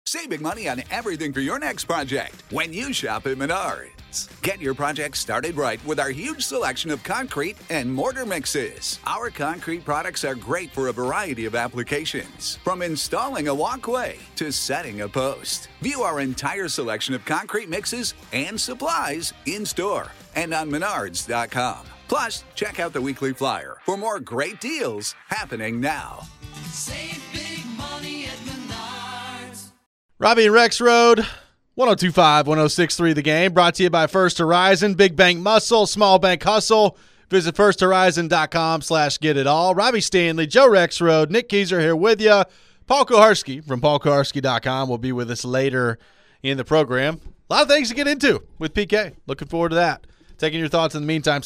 Saving money on everything for your next project when you shop at Menards. Get your project started right with our huge selection of concrete and mortar mixes. Our concrete products are great for a variety of applications, from installing a walkway to setting a post. View our entire selection of concrete mixes and supplies in-store and on Menards.com. Plus, check out the weekly flyer for more great deals happening now. Save big money at Menards. Robbie and Rex Road, 102.5, 106.3 The Game, brought to you by First Horizon, Big Bank Muscle, Small Bank Hustle. Visit firsthorizon.com/getitall. Robbie Stanley, Joe Rexrode, Nick Keyser here with you. Paul Kuharsky from paulkuharsky.com will be with us later in the program. A lot of things to get into with PK. Looking forward to that. Taking your thoughts in the meantime,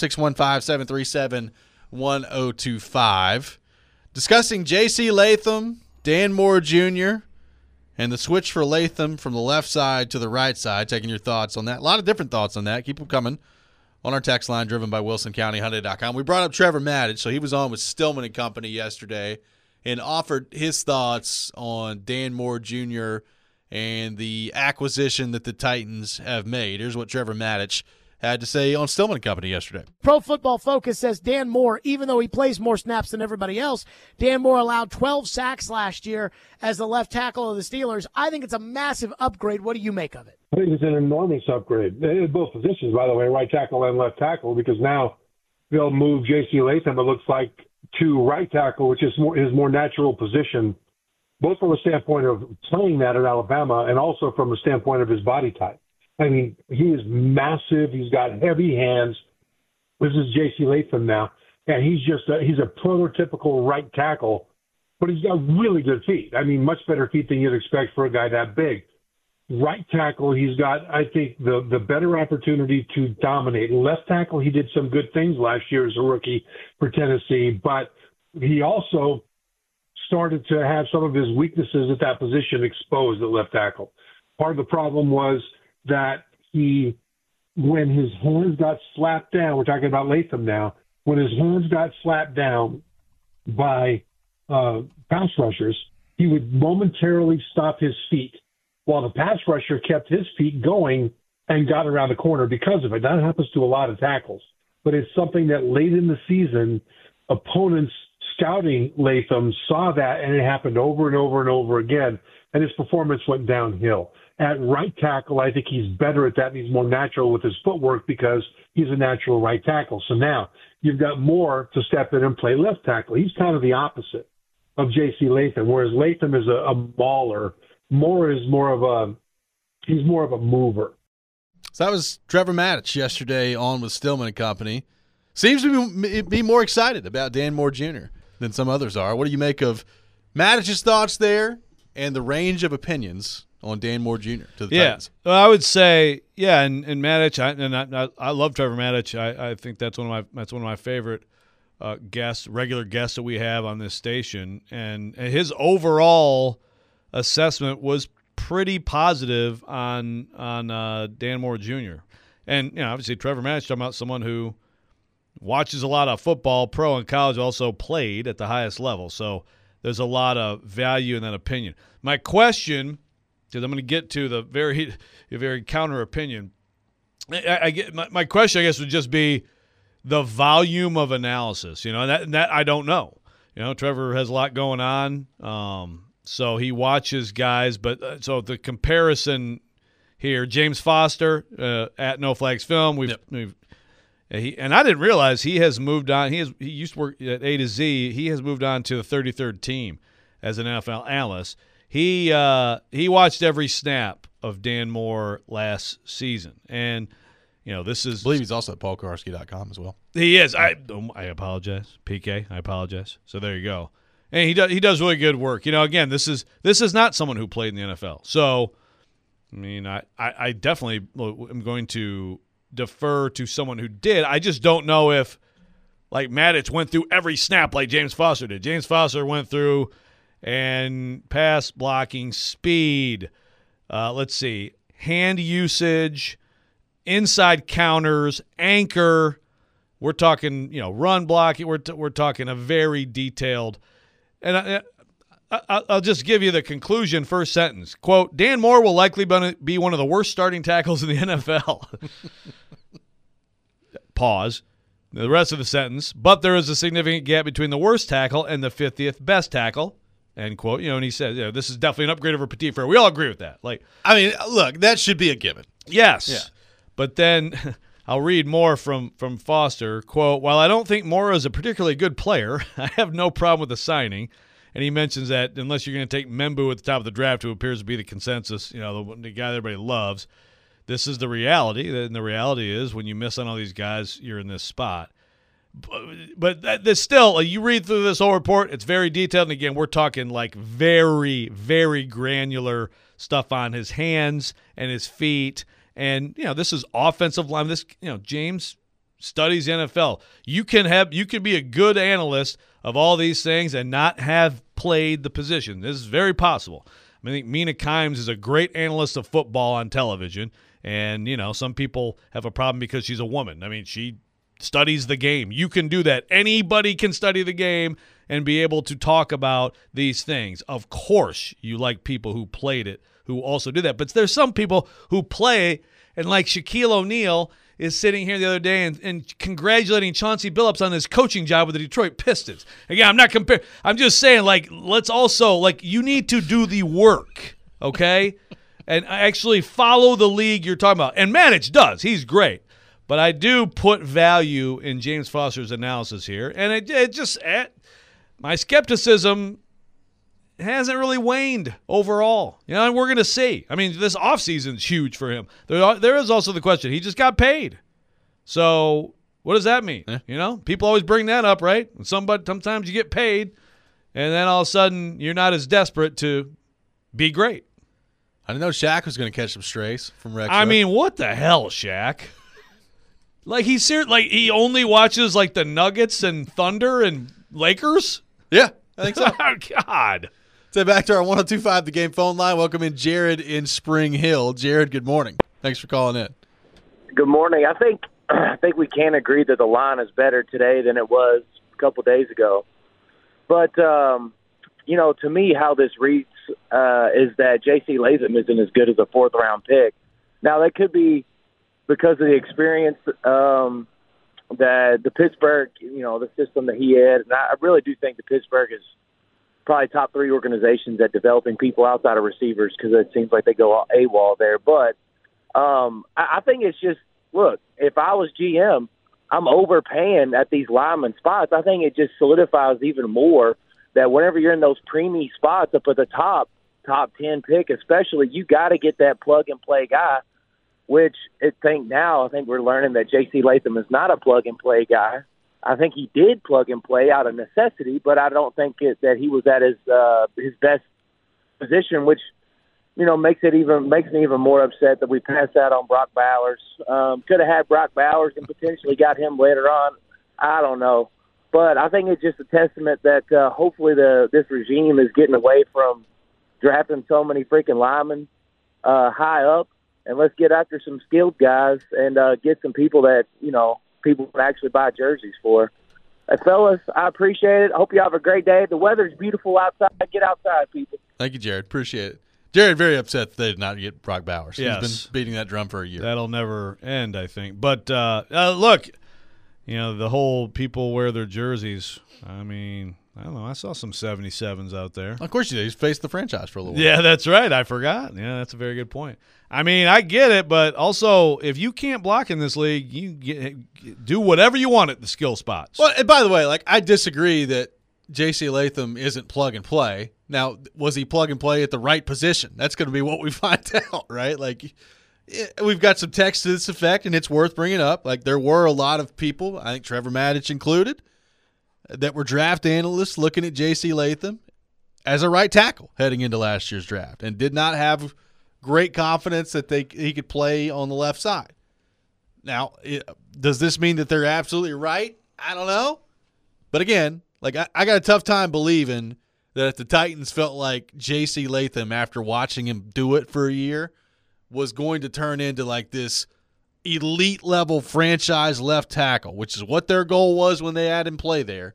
615-737-1025. Discussing J.C. Latham, Dan Moore Jr., and the switch for Latham from the left side to the right side. Taking your thoughts on that. A lot of different thoughts on that. Keep them coming on our text line driven by WilsonCountyHyundai.com. We brought up Trevor Maddich, so he was on with Stillman and Company yesterday and offered his thoughts on Dan Moore Jr. and the acquisition that the Titans have made. Here's what Trevor Maddich had to say on Stillman & Company yesterday. Pro Football Focus says Dan Moore, even though he plays more snaps than everybody else, Dan Moore allowed 12 sacks last year as the left tackle of the Steelers. I think it's a massive upgrade. What do you make of it? I think it's an enormous upgrade. In both positions, by the way, right tackle and left tackle, because now they'll move J.C. Latham, it looks like, to right tackle, which is his more natural position, both from a standpoint of playing that in Alabama and also from a standpoint of his body type. I mean, he is massive. He's got heavy hands. This is J.C. Latham now, and he's a prototypical right tackle, but he's got really good feet. I mean, much better feet than you'd expect for a guy that big. Right tackle, he's got, I think, the better opportunity to dominate. Left tackle, he did some good things last year as a rookie for Tennessee, but he also started to have some of his weaknesses at that position exposed at left tackle. Part of the problem was that when his hands got slapped down, we're talking about Latham now, when his hands got slapped down by pass rushers, he would momentarily stop his feet while the pass rusher kept his feet going and got around the corner because of it. That happens to a lot of tackles, but it's something that late in the season, opponents scouting Latham saw that, and it happened over and over and over again, and his performance went downhill. At right tackle, I think he's better at that, and he's more natural with his footwork because he's a natural right tackle. So now you've got Moore to step in and play left tackle. He's kind of the opposite of J.C. Latham, whereas Latham is a mauler. Moore is more of a mover. So that was Trevor Maddich yesterday on with Stillman and Company. Seems to be more excited about Dan Moore Jr. than some others are. What do you make of Maddich's thoughts there and the range of opinions on Dan Moore Jr. to the Titans? Well, I would say, and Maddich, I love Trevor Maddich. I think that's one of my favorite regular guests that we have on this station, and his overall assessment was pretty positive on Dan Moore Jr. And obviously Trevor Maddich talking about someone who watches a lot of football, pro and college, also played at the highest level. So there's a lot of value in that opinion. My question, because I'm going to get to the very counter opinion, my question, I guess, would just be the volume of analysis. And that I don't know. Trevor has a lot going on, so he watches guys. But so the comparison here, James Foster at No Flags Film, and I didn't realize he has moved on. He used to work at A to Z. He has moved on to the 33rd team as an NFL analyst. He watched every snap of Dan Moore last season, and this is. I believe he's also at paulkuharsky.com as well. He is. I apologize, PK. I apologize. So there you go. And he does really good work. Again, this is not someone who played in the NFL. So, I mean, I definitely am going to defer to someone who did. I just don't know if, like, Maddich went through every snap like James Foster did. James Foster went through and pass blocking, speed, let's see, hand usage, inside counters, anchor. We're talking, run blocking. We're talking a very detailed. And I'll just give you the conclusion, first sentence. Quote, Dan Moore will likely be one of the worst starting tackles in the NFL. Pause. The rest of the sentence, but there is a significant gap between the worst tackle and the 50th best tackle, end quote. And he said, this is definitely an upgrade over Petit Frere. We all agree with that. Look, that should be a given. Yes. Yeah. But then I'll read more from Foster. Quote, while I don't think Moore is a particularly good player, I have no problem with the signing. And he mentions that unless you're going to take Membu at the top of the draft, who appears to be the consensus, the guy that everybody loves, this is the reality. And the reality is when you miss on all these guys, you're in this spot. But there's still, you read through this whole report, it's very detailed. And again, we're talking like very, very granular stuff on his hands and his feet. And, this is offensive line. This, James studies NFL. You can be a good analyst of all these things and not have played the position. This is very possible. I think Mina Kimes is a great analyst of football on television. And, some people have a problem because she's a woman. She studies the game. You can do that. Anybody can study the game and be able to talk about these things. Of course, you like people who played it who also do that. But there's some people who play, and like Shaquille O'Neal is sitting here the other day and congratulating Chauncey Billups on his coaching job with the Detroit Pistons. Again, I'm not comparing. I'm just saying, let's also, you need to do the work, okay? And actually follow the league you're talking about. And Manich does. He's great. But I do put value in James Foster's analysis here. And it just my skepticism hasn't really waned overall. And we're going to see. This offseason is huge for him. There is also the question. He just got paid. So what does that mean? Yeah. People always bring that up, right? Sometimes you get paid, and then all of a sudden you're not as desperate to be great. I didn't know Shaq was going to catch some strays from Rex. What the hell, Shaq? He only watches the Nuggets and Thunder and Lakers? Yeah, I think so. Oh, God. So back to our 102.5 The Game phone line. Welcome in Jared in Spring Hill. Jared, good morning. Thanks for calling in. Good morning. I think we can agree that the line is better today than it was a couple days ago. But, to me, how this reads is that J.C. Latham isn't as good as a fourth-round pick. Now, that could be because of the experience that the Pittsburgh, the system that he had. And I really do think that Pittsburgh is probably top 3 organizations at developing people outside of receivers because it seems like they go AWOL there. But I think it's just, look, if I was GM, I'm overpaying at these lineman spots. I think it just solidifies even more that whenever you're in those preemie spots up at the top 10 pick especially, you got to get that plug-and-play guy, which I think we're learning that J.C. Latham is not a plug-and-play guy. I think he did plug-and-play out of necessity, but I don't think that he was at his best position, which, makes me even more upset that we passed out on Brock Bowers. Could have had Brock Bowers and potentially got him later on. I don't know. But I think it's just a testament that hopefully this regime is getting away from drafting so many freaking linemen high up, and let's get after some skilled guys and get some people that, people can actually buy jerseys for. Fellas, I appreciate it. I hope you have a great day. The weather's beautiful outside. Get outside, people. Thank you, Jared. Appreciate it. Jared, very upset that they did not get Brock Bowers. Yes. He's been beating that drum for a year. That'll never end, I think. But, look, the whole people wear their jerseys. I don't know. I saw some 77s out there. Of course you did. He's faced the franchise for a little while. Yeah, that's right. I forgot. Yeah, that's a very good point. I get it, but also if you can't block in this league, you do whatever you want at the skill spots. Well, and by the way, I disagree that J.C. Latham isn't plug and play. Now, was he plug and play at the right position? That's going to be what we find out, right? We've got some text to this effect, and it's worth bringing up. There were a lot of people, I think Trevor Maddich included, that were draft analysts looking at J.C. Latham as a right tackle heading into last year's draft and did not have great confidence that he could play on the left side. Now, does this mean that they're absolutely right? I don't know. But again, I got a tough time believing that if the Titans felt like J.C. Latham, after watching him do it for a year, was going to turn into this elite level franchise left tackle, which is what their goal was when they had him play there.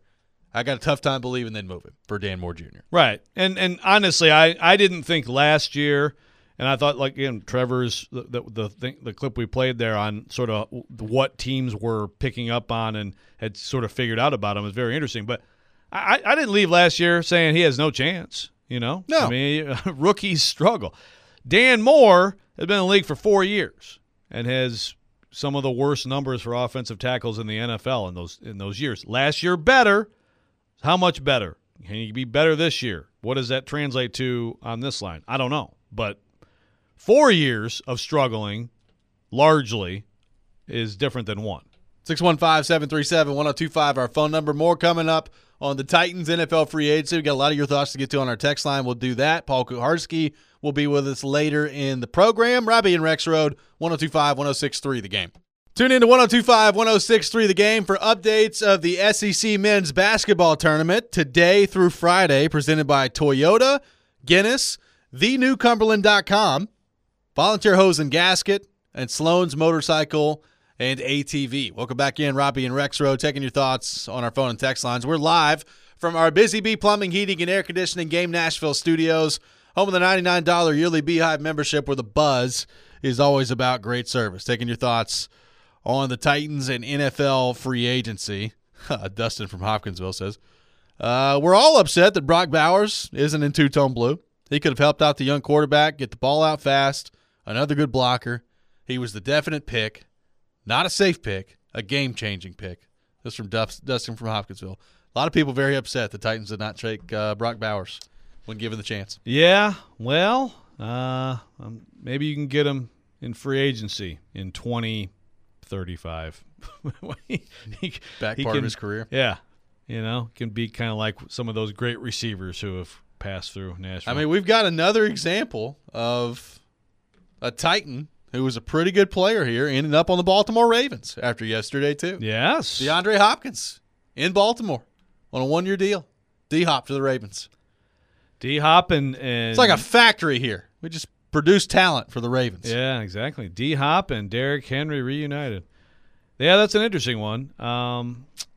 I got a tough time believing they'd move him for Dan Moore Jr. Right. And honestly, I didn't think last year, and I thought, like, again, Trevor's the clip we played there on sort of what teams were picking up on and had sort of figured out about him was very interesting. But I didn't leave last year saying he has no chance, No. I mean, rookies struggle. Dan Moore has been in the league for 4 years and has some of the worst numbers for offensive tackles in the NFL in those years. Last year, better. How much better? Can he be better this year? What does that translate to on this line? I don't know. But 4 years of struggling largely is different than one. 615-737-1025, our phone number. More coming up on the Titans NFL free agency. We got a lot of your thoughts to get to on our text line. We'll do that. Paul Kuharsky will be with us later in the program. Robbie and Rex Road, 102.5-106.3 The Game. Tune in to 102.5-106.3 The Game for updates of the SEC men's basketball tournament today through Friday, presented by Toyota, Guinness, thenewcumberland.com, Volunteer Hose and Gasket, and Sloan's Motorcycle and ATV. Welcome back in, Robbie and Rex Road, taking your thoughts on our phone and text lines. We're live from our Busy Bee Plumbing, Heating, and Air Conditioning Game Nashville studios, home of the $99 yearly Beehive membership, where the buzz is always about great service. Taking your thoughts on the Titans and NFL free agency. Dustin from Hopkinsville says, we're all upset that Brock Bowers isn't in two-tone blue. He could have helped out the young quarterback, get the ball out fast, another good blocker. He was the definite pick, not a safe pick, a game-changing pick. This from Dustin from Hopkinsville. A lot of people very upset the Titans did not take Brock Bowers when given the chance. Yeah, well, maybe you can get him in free agency in 2035. Back part of his career. Yeah. Can be kind of like some of those great receivers who have passed through Nashville. I mean, we've got another example of a Titan who was a pretty good player here, ended up on the Baltimore Ravens after yesterday, too. Yes. DeAndre Hopkins in Baltimore on a one-year deal. D-Hop to the Ravens. D-Hop and it's like a factory here. We just produce talent for the Ravens. Yeah, exactly. D-Hop and Derrick Henry reunited. Yeah, that's an interesting one. I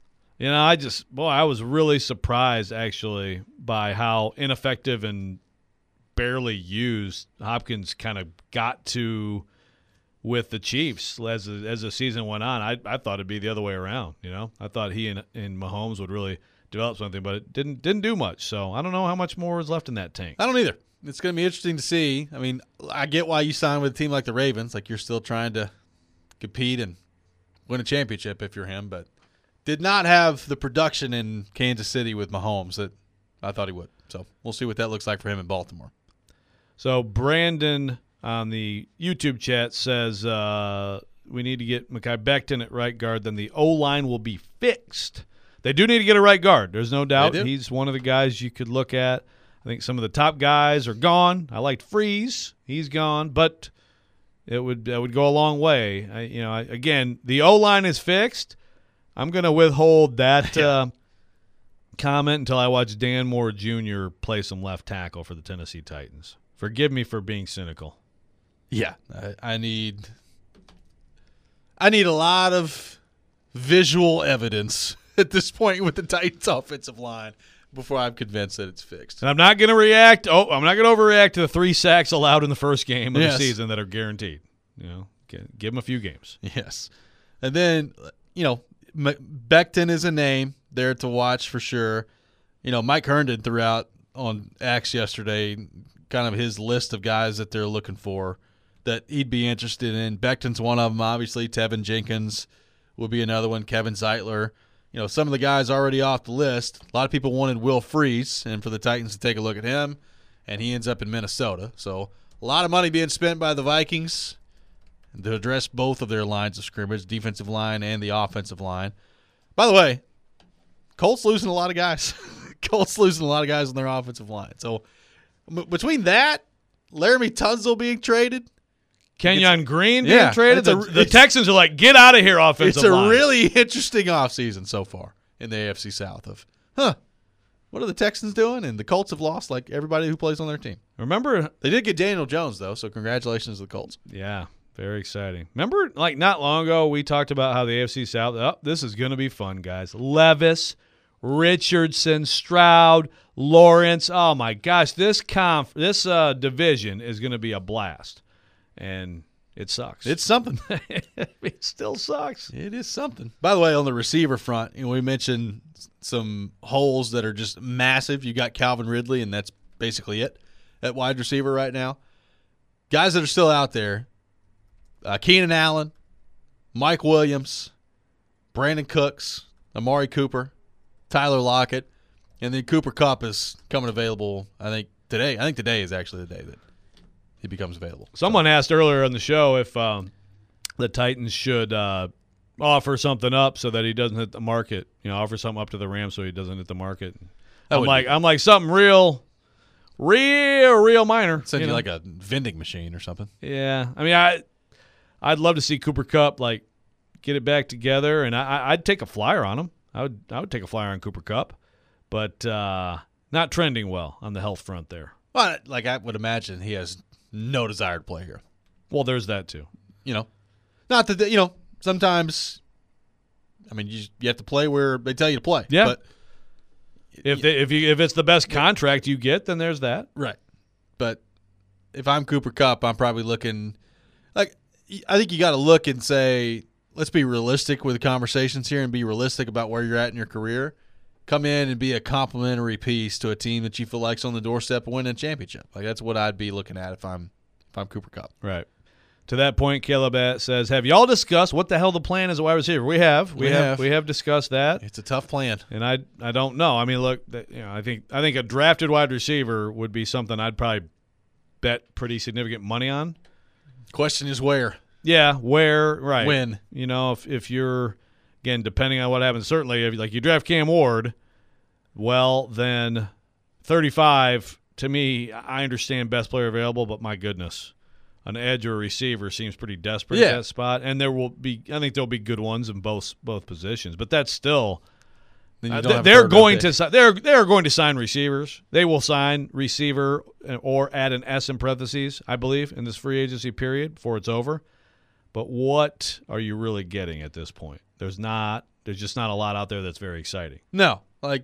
was really surprised, actually, by how ineffective and barely used Hopkins kind of got to with the Chiefs as the season went on. I thought it'd be the other way around. I thought he and Mahomes would really develop something, but it didn't do much. So I don't know how much more is left in that tank. I don't either. It's going to be interesting to see. I mean, I get why you signed with a team like the Ravens, like you're still trying to compete and win a championship if you're him, but did not have the production in Kansas City with Mahomes that I thought he would. So we'll see what that looks like for him in Baltimore. So Brandon on the YouTube chat says we need to get Mekhi Becton at right guard, then the O-line will be fixed. They do need to get a right guard. There's no doubt. He's one of the guys you could look at. I think some of the top guys are gone. I liked Freeze. He's gone, but that would go a long way. Again, the O-line is fixed. I'm going to withhold that comment until I watch Dan Moore Jr. play some left tackle for the Tennessee Titans. Forgive me for being cynical. Yeah, I need a lot of visual evidence at this point with the Titans offensive line before I'm convinced that it's fixed. And I'm not going to react. I'm not going to overreact to the 3 sacks allowed in the first game of the season that are guaranteed. Give them a few games. Yes. And then, Becton is a name there to watch for sure. Mike Herndon threw out on X yesterday kind of his list of guys that they're looking for that he'd be interested in. Becton's one of them, obviously. Tevin Jenkins would be another one. Kevin Zeitler. Some of the guys already off the list. A lot of people wanted Will Freeze, and for the Titans to take a look at him, and he ends up in Minnesota. So a lot of money being spent by the Vikings to address both of their lines of scrimmage, defensive line and the offensive line. By the way, Colts losing a lot of guys. Colts losing a lot of guys on their offensive line. So between that, Laramie Tunsil being traded, Kenyon Green being traded, the Texans are like, get out of here, offensive line. It's a really interesting offseason so far in the AFC South of, what are the Texans doing? And the Colts have lost like everybody who plays on their team. Remember, they did get Daniel Jones, though, so congratulations to the Colts. Yeah, very exciting. Remember, like not long ago, we talked about how the AFC South, this is going to be fun, guys. Levis, Richardson, Stroud, Lawrence. Oh, my gosh. This division is going to be a blast. And it sucks. It's something. It still sucks. It is something. By the way, on the receiver front, we mentioned some holes that are just massive. You got Calvin Ridley, and that's basically it at wide receiver right now. Guys that are still out there, Keenan Allen, Mike Williams, Brandon Cooks, Amari Cooper, Tyler Lockett, and then Cooper Kupp is coming available, I think, today. I think today is actually the day that he becomes available. Someone asked earlier on the show if the Titans should offer something up so that he doesn't hit the market. Offer something up to the Rams so he doesn't hit the market. I'm like something real minor. Send you like a vending machine or something. Yeah, I mean, I'd love to see Cooper Kupp get it back together, and I'd take a flyer on him. I would take a flyer on Cooper Kupp, but not trending well on the health front there. Well, I would imagine he has no desire to play here. Well, there's that too. Not that sometimes. I mean, you have to play where they tell you to play. Yeah. But if it's the best contract you get, then there's that. Right. But if I'm Cooper Kupp, I'm probably looking I think you got to look and say, let's be realistic with the conversations here and be realistic about where you're at in your career. Come in and be a complimentary piece to a team that you feel like's on the doorstep of winning a championship. That's what I'd be looking at if I'm Cooper Kupp. Right. To that point, Caleb says, "Have y'all discussed what the hell the plan is at wide receiver?" We have. We have discussed that. It's a tough plan, and I don't know. I mean, look, I think a drafted wide receiver would be something I'd probably bet pretty significant money on. Question is where. Yeah, where, right. When. If you're, again, depending on what happens, certainly if you draft Cam Ward, well, then 35, to me, I understand best player available, but my goodness, an edge or a receiver seems pretty desperate at that spot. And I think there'll be good ones in both positions, but that's still they're going to sign receivers. They will sign receiver or add an S in parentheses, I believe, in this free agency period before it's over. But what are you really getting at this point? There's just not a lot out there that's very exciting. No.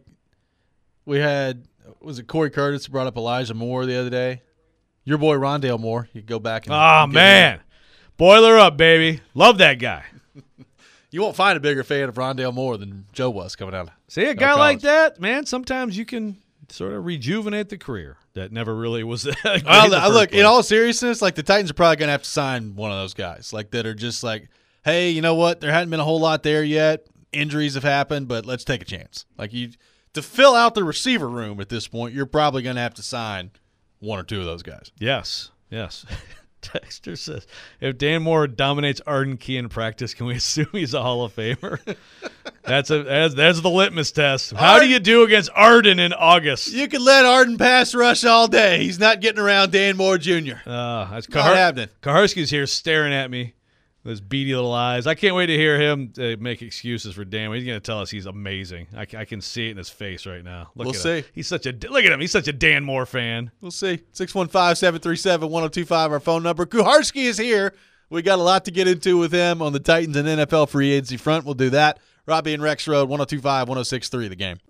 We had, was it Corey Curtis who brought up Elijah Moore the other day? Your boy Rondale Moore. You go back and man. Boiler up, baby. Love that guy. You won't find a bigger fan of Rondale Moore than Joe was coming out. See, a guy like that, man, sometimes you can sort of rejuvenate the career that never really was that. Look, in all seriousness, the Titans are probably going to have to sign one of those guys, that are just hey, you know what? There hadn't been a whole lot there yet. Injuries have happened, but let's take a chance. To fill out the receiver room at this point, you're probably going to have to sign one or two of those guys. Yes. Texter says, if Dan Moore dominates Arden Key in practice, can we assume he's a Hall of Famer? That's the litmus test. How do you do against Arden in August? You can let Arden pass rush all day. He's not getting around Dan Moore Jr. That's not happening. Kaharski's here staring at me with his beady little eyes. I can't wait to hear him make excuses for Dan. He's going to tell us he's amazing. I can see it in his face right now. We'll see. Look at him. He's such a Dan Moore fan. We'll see. 615-737-1025, our phone number. Kuharski is here. We got a lot to get into with him on the Titans and NFL free agency front. We'll do that. Robbie and Rex Road, 102.5, 106.3, The Game.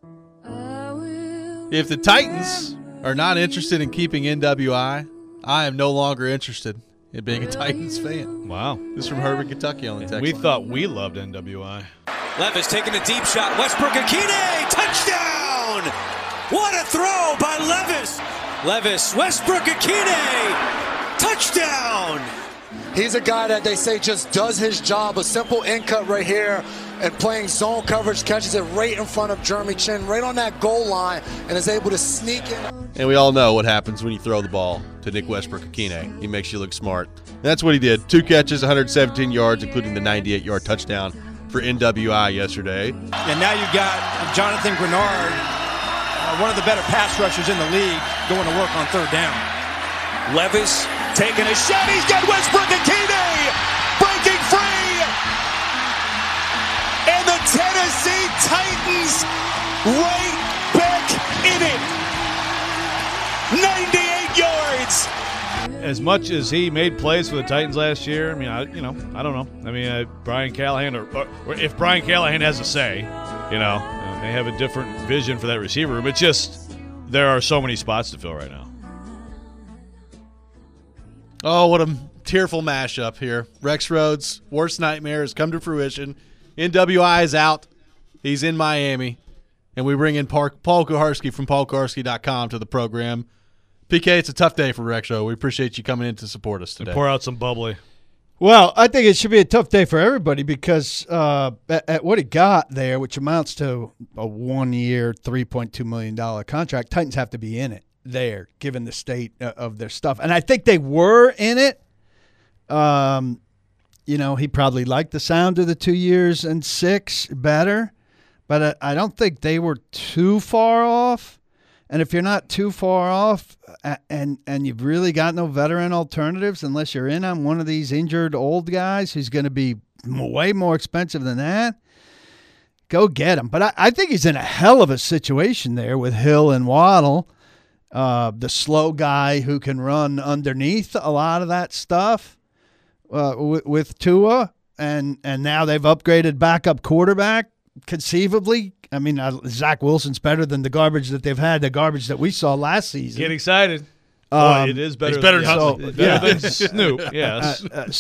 If the Titans are not interested in keeping NWI, I am no longer interested in being a Titans fan. Wow. This is from Herbert, Kentucky on the text We line. thought we loved NWI. Levis taking a deep shot. Westbrook-Akine, touchdown! What a throw by Levis! Westbrook-Akine, touchdown! He's a guy that they say just does his job. A simple in cut right here and playing zone coverage, catches it right in front of Jeremy Chin, right on that goal line, and is able to sneak in. And we all know what happens when you throw the ball to Nick Westbrook-Akine. He makes you look smart. That's what he did. 2 catches, 117 yards, including the 98-yard touchdown for NWI yesterday. And now you've got Jonathan Grenard, one of the better pass rushers in the league, going to work on third down. Levis taking a shot. He's got Westbrook-Akine breaking free. And the Tennessee Titans right back in it. 98 yards. As much as he made plays for the Titans last year, I mean, I don't know. I mean, Brian Callahan, or if Brian Callahan has a say, may have a different vision for that receiver room. It's just there are so many spots to fill right now. Oh, what a tearful mashup here. Rex Rhodes' worst nightmare has come to fruition. NWI is out. He's in Miami. And we bring in Paul Kuharsky from paulkuharsky.com to the program. PK, it's a tough day for Rex Rhodes. We appreciate you coming in to support us today. And pour out some bubbly. Well, I think it should be a tough day for everybody because at what he got there, which amounts to a 1-year, $3.2 million contract, Titans have to be in it there, given the state of their stuff. And I think they were in it. He probably liked the sound of the 2 years and 6 better, but I don't think they were too far off. And if you're not too far off and you've really got no veteran alternatives unless you're in on one of these injured old guys who's going to be way more expensive than that, go get him. But I think he's in a hell of a situation there with Hill and Waddle, the slow guy who can run underneath a lot of that stuff with Tua. And now they've upgraded backup quarterback conceivably. I mean, Zach Wilson's better than the garbage that they've had, the garbage that we saw last season. Get excited. Boy, it is better. It's better than Snoop, yes.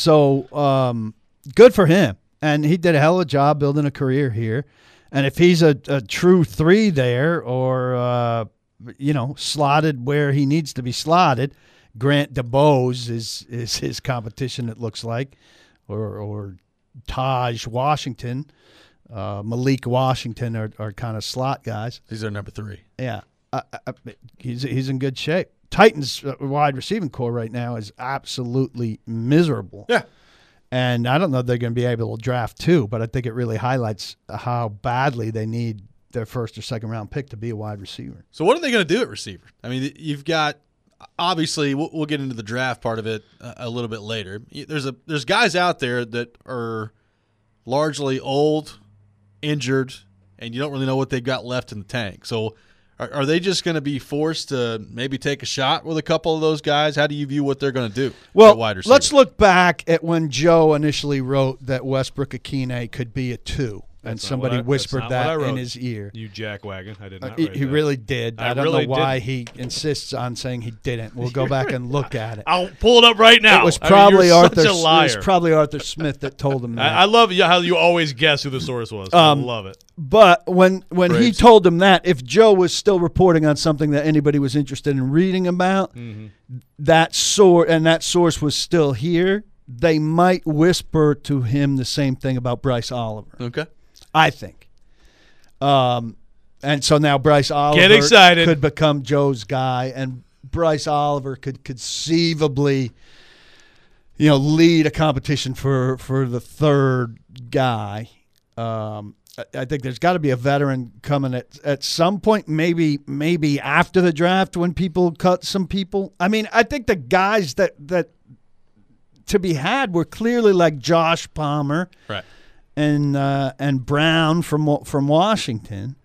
So good for him. And he did a hell of a job building a career here. And if he's a true 3 there or, slotted where he needs to be slotted, Grant DeBose is his competition, it looks like, or Taj Washington. Malik Washington are kind of slot guys. These are number 3. Yeah. He's in good shape. Titans' wide receiving core right now is absolutely miserable. Yeah. And I don't know if they're going to be able to draft 2, but I think it really highlights how badly they need their first or second round pick to be a wide receiver. So what are they going to do at receiver? I mean, you've got obviously we'll get into the draft part of it a little bit later. There's guys out there that are largely old, injured, and you don't really know what they've got left in the tank. So are they just going to be forced to maybe take a shot with a couple of those guys? How do you view what they're going to do? Well, wide receiver? Let's look back at when Joe initially wrote that Westbrook-Ikhine could be a 2. And somebody whispered that in his ear. You jackwagon. I did not He really did. I don't know why he insists on saying he didn't. We'll go back and look at it. I'll pull it up right now. It was probably Arthur Smith that told him that. I love how you always guess who the source was. I love it. But when he told him that, if Joe was still reporting on something that anybody was interested in reading about, that source was still here, they might whisper to him the same thing about Bryce Oliver. Okay. I think. And so now Bryce Oliver could become Joe's guy, and Bryce Oliver could conceivably, lead a competition for the third guy. I think there's got to be a veteran coming at some point, maybe after the draft when people cut some people. I mean, I think the guys that to be had were clearly like Josh Palmer. Right. And Brown from Washington,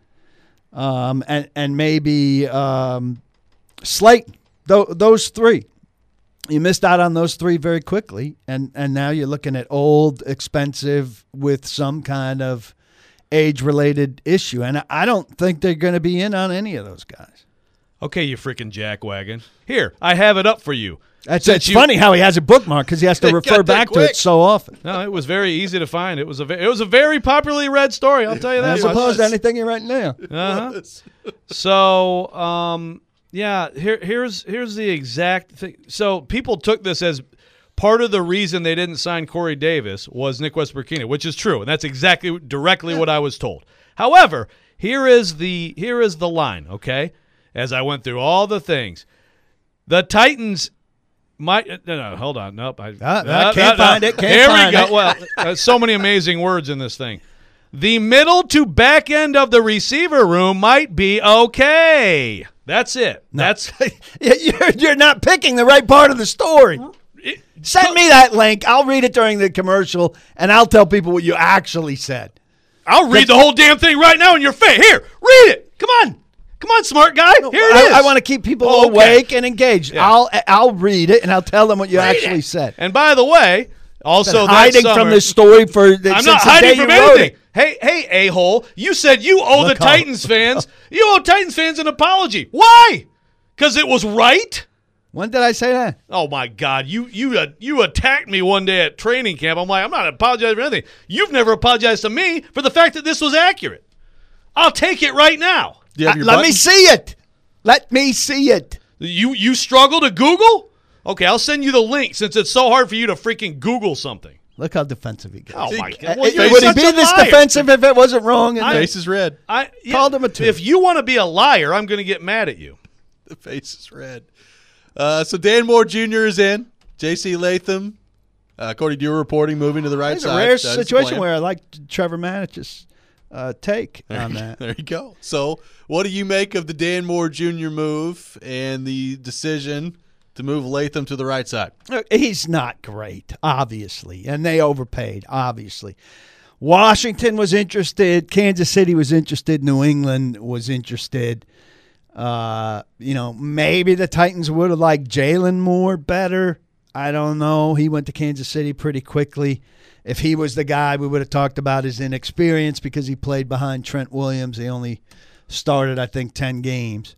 and maybe Slayton. Those 3, you missed out on those 3 very quickly, and now you're looking at old, expensive with some kind of age-related issue, and I don't think they're going to be in on any of those guys. Okay, you freaking jackwagon. Here, I have it up for you. It's funny how he has a bookmark because he has to refer back to it so often. No, it was very easy to find. It was a very popularly read story. I'll tell you that. As opposed to anything you're writing now. Uh-huh. So, here's the exact thing. So people took this as part of the reason they didn't sign Corey Davis was Nick Westbrook-Ikhine, which is true, and that's directly what I was told. However, here is the line. Okay, as I went through all the things, the Titans. Hold on. Nope. Can't find it. Here we go. Well, so many amazing words in this thing. The middle to back end of the receiver room might be okay. That's it. No. You're not picking the right part of the story. Send me that link. I'll read it during the commercial, and I'll tell people what you actually said. I'll read the whole damn thing right now in your face. Here, read it. Come on. Come on, smart guy. Here it is. I want to keep people awake and engaged. Yeah. I'll read it, and I'll tell them what you actually said. And by the way, also hiding from this story I'm not hiding from anything. Hey, a-hole, you said you owe Look the Titans fans an apology. Why? Because it was right? When did I say that? Oh, my God. You attacked me one day at training camp. I'm like, I'm not apologizing for anything. You've never apologized to me for the fact that this was accurate. I'll take it right now. Let me see it. Let me see it. You struggle to Google? Okay, I'll send you the link since it's so hard for you to freaking Google something. Look how defensive he gets. Oh, my God. Would he be this defensive if it wasn't wrong? Face is red. Called him a 2. If you want to be a liar, I'm going to get mad at you. The face is red. So Dan Moore Jr. is in. J.C. Latham, according to your reporting, moving to the right it's side. It's a rare situation where I like Trevor Matich's take on that. There you go. So what do you make of the Dan Moore Jr. move and the decision to move Latham to the right side? He's not great, obviously, and they overpaid, obviously. Washington was interested. Kansas City was interested. New England was interested. Maybe the Titans would have liked Jalen Moore better. I don't know. He went to Kansas City pretty quickly. If he was the guy, we would have talked about his inexperience because he played behind Trent Williams. He only started, I think, 10 games.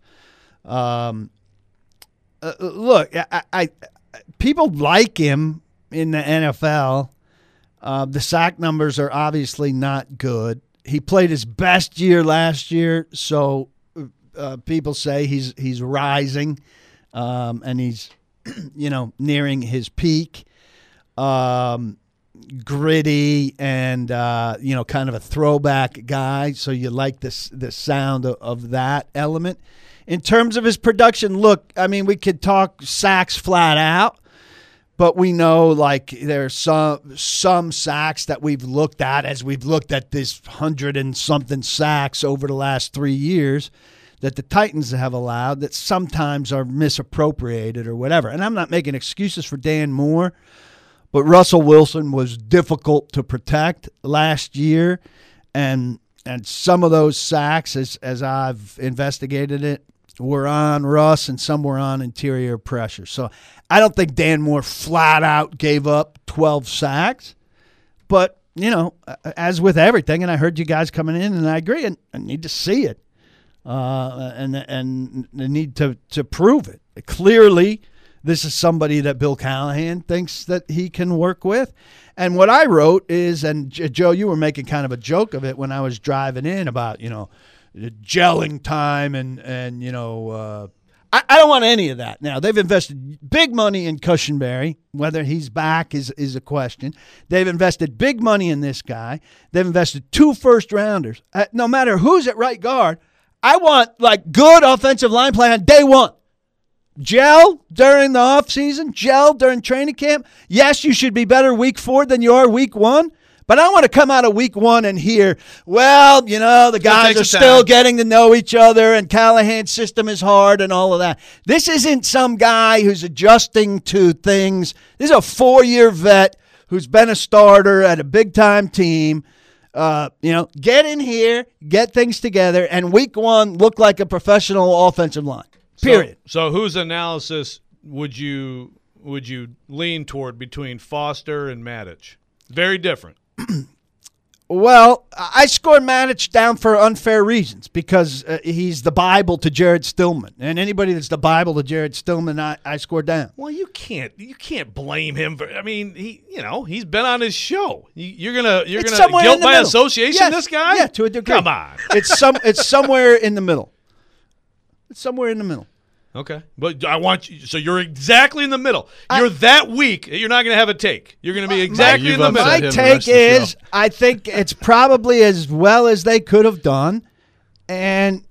Look, I people like him in the NFL. The sack numbers are obviously not good. He played his best year last year, so people say he's rising, and he's nearing his peak. Gritty and kind of a throwback guy, so you like the sound of that element. In terms of his production, look, I mean, we could talk sacks flat out, but we know like there's some sacks that we've looked at as we've looked at this 100 and something sacks over the last 3 years that the Titans have allowed that sometimes are misappropriated or whatever. And I'm not making excuses for Dan Moore, but Russell Wilson was difficult to protect last year, and some of those sacks, as I've investigated it, were on Russ and some were on interior pressure. So I don't think Dan Moore flat out gave up 12 sacks, but as with everything, and I heard you guys coming in, and I agree, and I need to see it, and I need to prove it. Clearly, this is somebody that Bill Callahan thinks that he can work with. And what I wrote is, and Joe, you were making kind of a joke of it when I was driving in about, gelling time and I don't want any of that. Now, they've invested big money in Cushenberry. Whether he's back is a question. They've invested big money in this guy. They've invested 2 first-rounders. No matter who's at right guard, I want, good offensive line play on day one. Gel during the offseason, gel during training camp. Yes, you should be better week 4 than you are week 1. But I want to come out of week 1 and hear, the guys are still getting to know each other and Callahan's system is hard and all of that. This isn't some guy who's adjusting to things. This is a 4-year vet who's been a starter at a big-time team. Get in here, get things together, and week 1 look like a professional offensive line. Period. So whose analysis would you lean toward between Foster and Matich? Very different. Well, I scored Matich down for unfair reasons because he's the Bible to Jared Stillman, and anybody that's the Bible to Jared Stillman, I scored down. Well, you can't blame him for. I mean, he's been on his show. You're gonna guilt by association this guy? Yeah, to a degree. Come on, it's somewhere in the middle. It's somewhere in the middle. Okay, but I want you. So you're exactly in the middle. You're that weak. You're not going to have a take. You're going to be exactly in the middle. My take is, I think it's probably as well as they could have done, and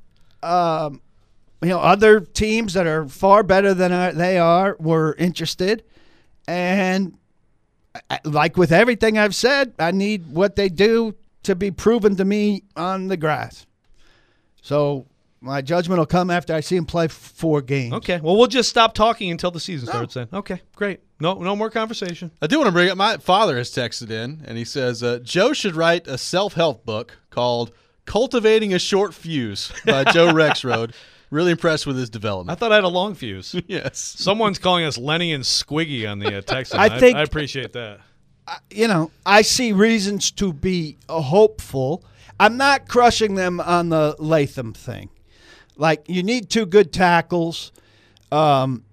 other teams that are far better than they are were interested, and like with everything I've said, I need what they do to be proven to me on the grass. So. My judgment will come after I see him play 4 games. Okay. Well, we'll just stop talking until the season starts then. Okay, great. No more conversation. I do want to bring up, my father has texted in, and he says, Joe should write a self-help book called Cultivating a Short Fuse by Joe Rexroad. Really impressed with his development. I thought I had a long fuse. Yes. Someone's calling us Lenny and Squiggy on the text. I appreciate that. I see reasons to be hopeful. I'm not crushing them on the Latham thing. Like, you need 2 good tackles. Latham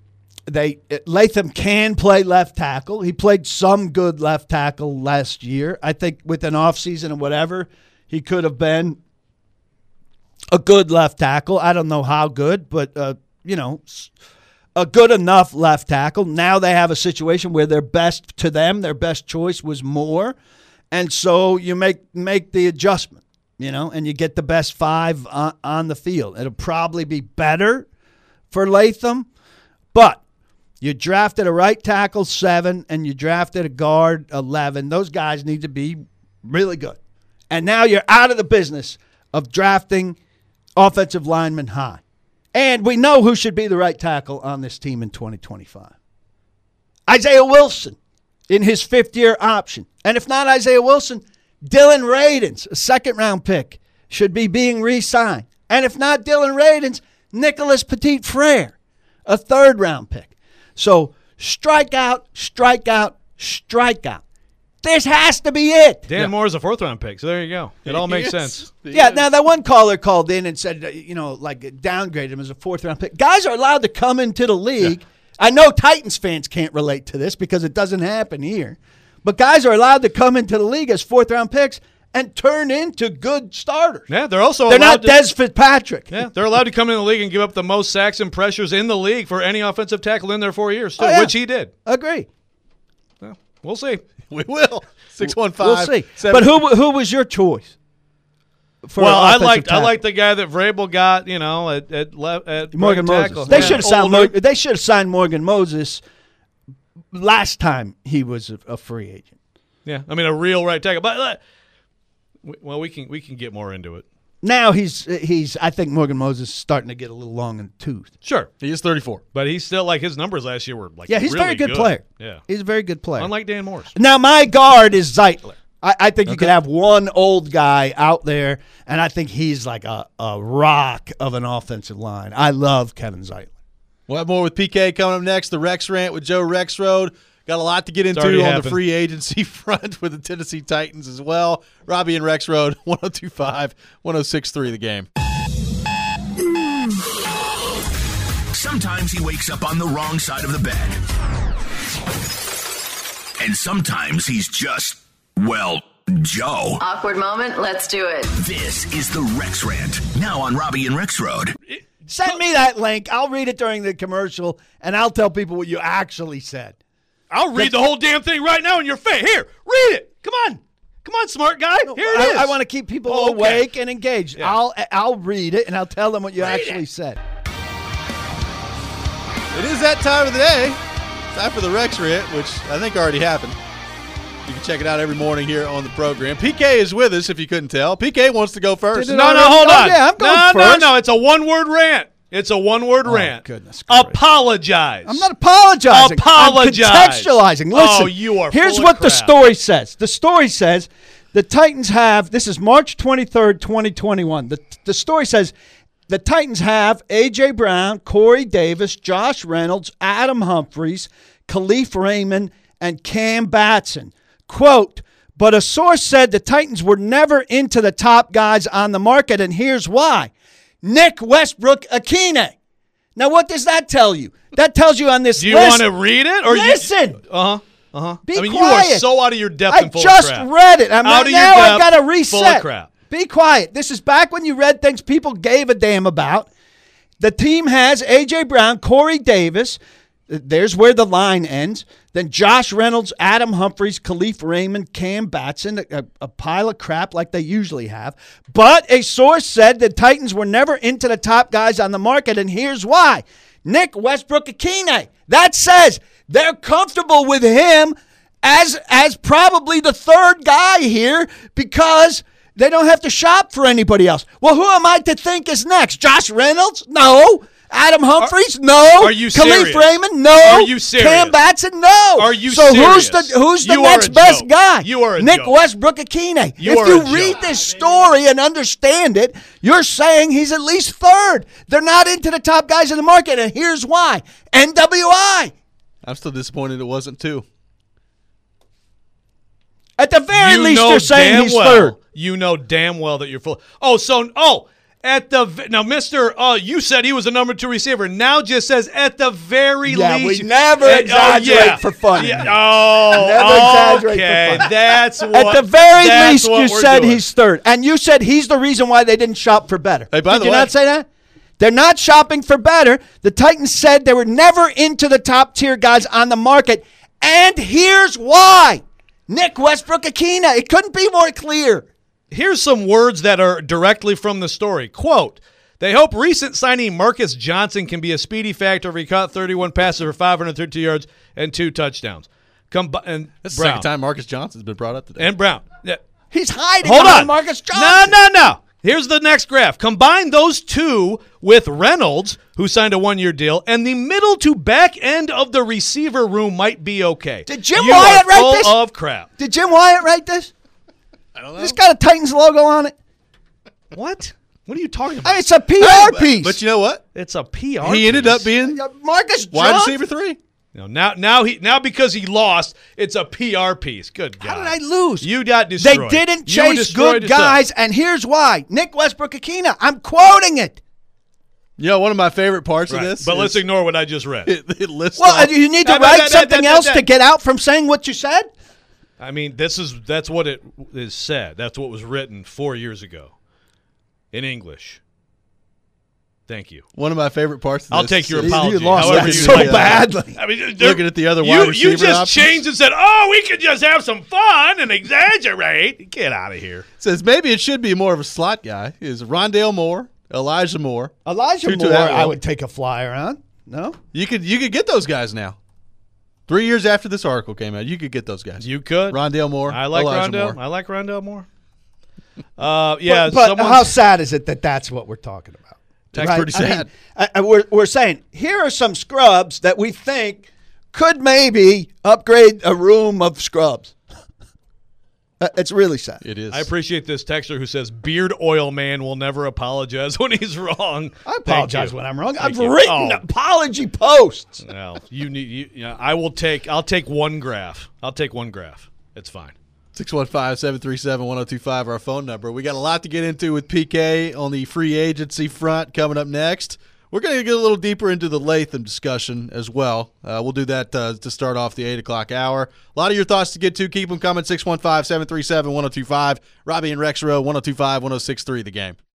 can play left tackle. He played some good left tackle last year. I think with an offseason and whatever, he could have been a good left tackle. I don't know how good, but, a good enough left tackle. Now they have a situation where their best choice was Moore. And so you make the adjustment, and you get the best 5 on the field. It'll probably be better for Latham, but you drafted a right tackle 7 and you drafted a guard 11. Those guys need to be really good. And now you're out of the business of drafting offensive linemen high. And we know who should be the right tackle on this team in 2025. Isaiah Wilson in his 5th-year option. And if not Isaiah Wilson, Dylan Radins, a 2nd-round pick, should be being re-signed. And if not Dylan Radins, Nicholas Petit-Frere, a 3rd-round pick. So strikeout, strikeout, strikeout. This has to be it. Dan Moore is a 4th-round pick, so there you go. It all makes sense. Yeah, now that one caller called in and said, downgraded him as a 4th-round pick. Guys are allowed to come into the league. Yeah. I know Titans fans can't relate to this because it doesn't happen here. But guys are allowed to come into the league as 4th-round picks and turn into good starters. Yeah, they're not Des Fitzpatrick. Yeah, they're allowed to come in the league and give up the most sacks and pressures in the league for any offensive tackle in their 4 years, too, which he did. Agree. Well, we'll see. We will. 615. We'll see. But who was your choice? I liked the guy that Vrabel got, at Morgan right Moses. They should have signed Morgan Moses last time he was a free agent. Yeah, I mean a real right tackle. But we can get more into it. Now he's I think Morgan Moses is starting to get a little long in the tooth. Sure, he is 34, but he's still his numbers last year were he's really a very good player. Yeah, he's a very good player. Unlike Dan Morris. Now my guard is Zeitler. I think you could have one old guy out there, and I think he's like a rock of an offensive line. I love Kevin Zeitler. We'll have more with PK coming up next. The Rex Rant with Joe Rexrode. Got a lot to get into on the free agency front with the Tennessee Titans as well. Robbie and Rexrode, 102.5, 106.3 The Game. Sometimes he wakes up on the wrong side of the bed. And sometimes he's just, Joe. Awkward moment, let's do it. This is the Rex Rant, now on Robbie and Rexrode. Send me that link. I'll read it during the commercial, and I'll tell people what you actually said. I'll read the whole damn thing right now in your face. Here, read it. Come on, smart guy. Here it is. I want to keep people awake and engaged. Yeah. I'll read it, and I'll tell them what you actually said. It is that time of the day. It's time for the Rex Rant, which I think already happened. You can check it out every morning here on the program. PK is with us, if you couldn't tell. PK wants to go first. No, hold on. Yeah, I'm going first. No, it's a one-word rant. It's a one-word rant. Goodness gracious. Apologize. I'm not apologizing. Apologize. I'm contextualizing. Listen, you are here's full what of the crap. story says. The story says the Titans have, this is March 23rd, 2021. The story says the Titans have A.J. Brown, Corey Davis, Josh Reynolds, Adam Humphries, Khalif Raymond, and Cam Batson. Quote, but a source said the Titans were never into the top guys on the market, and here's why. Nick Westbrook-Akine. Now, what does that tell you? That tells you on this list. Do you want to read it? Or listen. Be quiet. You are so out of your depth and full of crap. I just read it. Out of your now depth, I've got to reset. Full of crap. Be quiet. This is back when you read things people gave a damn about. The team has A.J. Brown, Corey Davis. There's where the line ends. Then Josh Reynolds, Adam Humphries, Khalif Raymond, Cam Batson, a pile of crap like they usually have. But a source said the Titans were never into the top guys on the market, and here's why. Nick Westbrook-Akine. That says they're comfortable with him as probably the third guy here because they don't have to shop for anybody else. Well, who am I to think is next? Josh Reynolds? No. Adam Humphries? No. Are you serious? Khalif Raymond? No. Are you serious? Cam Batson? No. Are you serious? So who's the next best guy? You are a Nick joke. Westbrook-Akine. If you read this story and understand it, you're saying he's at least third. They're not into the top guys in the market, and here's why. NWI. I'm still disappointed it wasn't two. At the very You least, know you're saying damn he's well, third. You know damn well that you're full. Now, Mister, you said he was the number 2 receiver. Now just says at the very least. We never exaggerate for fun. Yeah. Never exaggerate okay. for fun. That's what. At the very that's least, what you we're said doing. he's third, and you said he's the reason why they didn't shop for better. Hey, by Did the you way- not say that? They're not shopping for better. The Titans said they were never into the top tier guys on the market, and here's why: Nick Westbrook-Akina. It couldn't be more clear. Here's some words that are directly from the story. Quote, they hope recent signing Marcus Johnson can be a speedy factor if he caught 31 passes for 532 yards and 2 touchdowns. And That's the Brown. second time Marcus Johnson's been brought up today. And Brown. Yeah. He's hiding Hold behind on. Marcus Johnson. No. Here's the next graph. Combine those two with Reynolds, who signed a 1-year deal, and the middle to back end of the receiver room might be okay. Did Jim You Wyatt are write full this? of crap. Did Jim Wyatt write this? I don't know. It's got a Titans logo on it. What? What are you talking about? It's a PR piece. But you know what? It's a PR. He ended up being Marcus wide Johnson. receiver 3. Now because he lost, it's a PR piece. Good God. How did I lose? You got destroyed. They didn't You chase destroyed good yourself. guys, and here's why. Nick Westbrook-Akina. I'm quoting it. You know, one of my favorite parts Right. of this. But let's ignore what I just read. It lists Well, off- you need to write something else to get out from saying what you said? I mean, that's what it is said. That's what was written 4 years ago in English. Thank you. One of my favorite parts of this. I'll take your is- apology. You lost however that you so like. badly. I mean, Looking at the other wide receiver You just options. changed and said, "Oh, we could just have some fun and exaggerate." Get out of here. Says maybe it should be more of a slot guy. Is Rondale Moore, Elijah Moore. Elijah Tutu Moore, Atwell. I would take a flyer on. No? You could get those guys now. 3 years after this article came out, you could get those guys. You could. Rondale Moore. I like Elijah Rondale. Moore. I like Rondale Moore. Yeah, But someone's- how sad is it that that's what we're talking about? That's pretty sad. I mean, we're saying here are some scrubs that we think could maybe upgrade a room of scrubs. It's really sad. It is. I appreciate this texter who says beard oil man will never apologize when he's wrong. I apologize when I'm wrong. Thank I've you. written apology posts. Well, I'll take one graph. I'll take one graph. It's fine. 615-737-1025, our phone number. We got a lot to get into with PK on the free agency front coming up next. We're going to get a little deeper into the Latham discussion as well. We'll do that to start off the 8 o'clock hour. A lot of your thoughts to get to. Keep them coming, 615-737-1025. Robbie and Rex Rowe, 1025-1063, The Game.